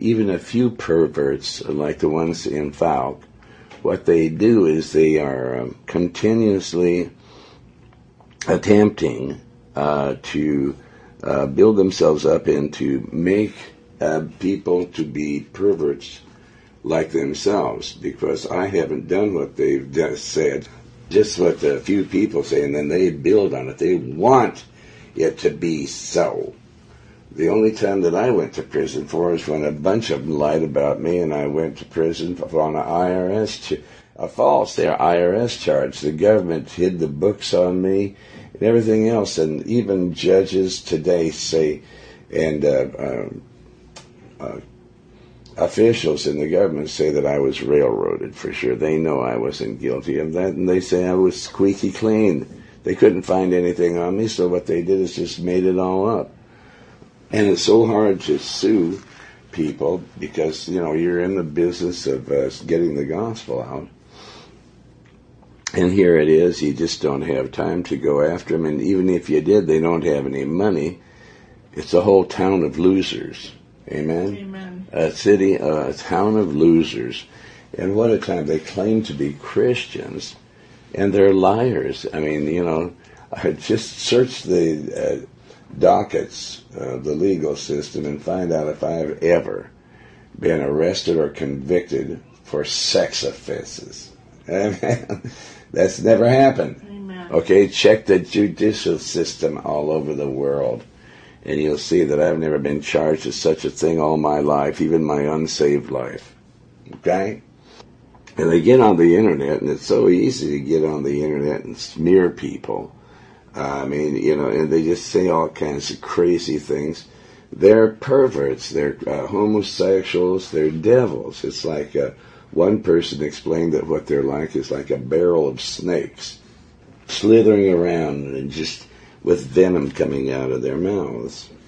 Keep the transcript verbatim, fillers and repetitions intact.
even a few perverts, like the ones in Falk, what they do is they are um, continuously attempting uh, to uh, build themselves up and to make uh, people to be perverts like themselves, because I haven't done what they've just said, just what a few people say, and then they build on it. They want it to be so. The only time that I went to prison for is when a bunch of them lied about me, and I went to prison for on an I R S, ch- a false their I R S charge. The government hid the books on me and everything else, and even judges today say, and uh, uh, uh, officials in the government say that I was railroaded for sure. They know I wasn't guilty of that, and they say I was squeaky clean. They couldn't find anything on me, so what they did is just made it all up. And it's so hard to sue people because, you know, you're in the business of uh, getting the gospel out. And here it is, you just don't have time to go after them. And even if you did, they don't have any money. It's a whole town of losers. Amen? Amen. A city, uh, a town of losers. And what a time. They claim to be Christians, and they're liars. I mean, you know, I just search the uh, dockets, uh, the legal system, and find out if I've ever been arrested or convicted for sex offenses. Amen. That's never happened. Amen. Okay, check the judicial system all over the world, and you'll see that I've never been charged with such a thing all my life, even my unsaved life. Okay? And they get on the internet, and it's so easy to get on the internet and smear people. Uh, I mean, you know, and they just say all kinds of crazy things. They're perverts. They're uh, homosexuals. They're devils. It's like uh, one person explained that what they're like is like a barrel of snakes slithering around and just with venom coming out of their mouths.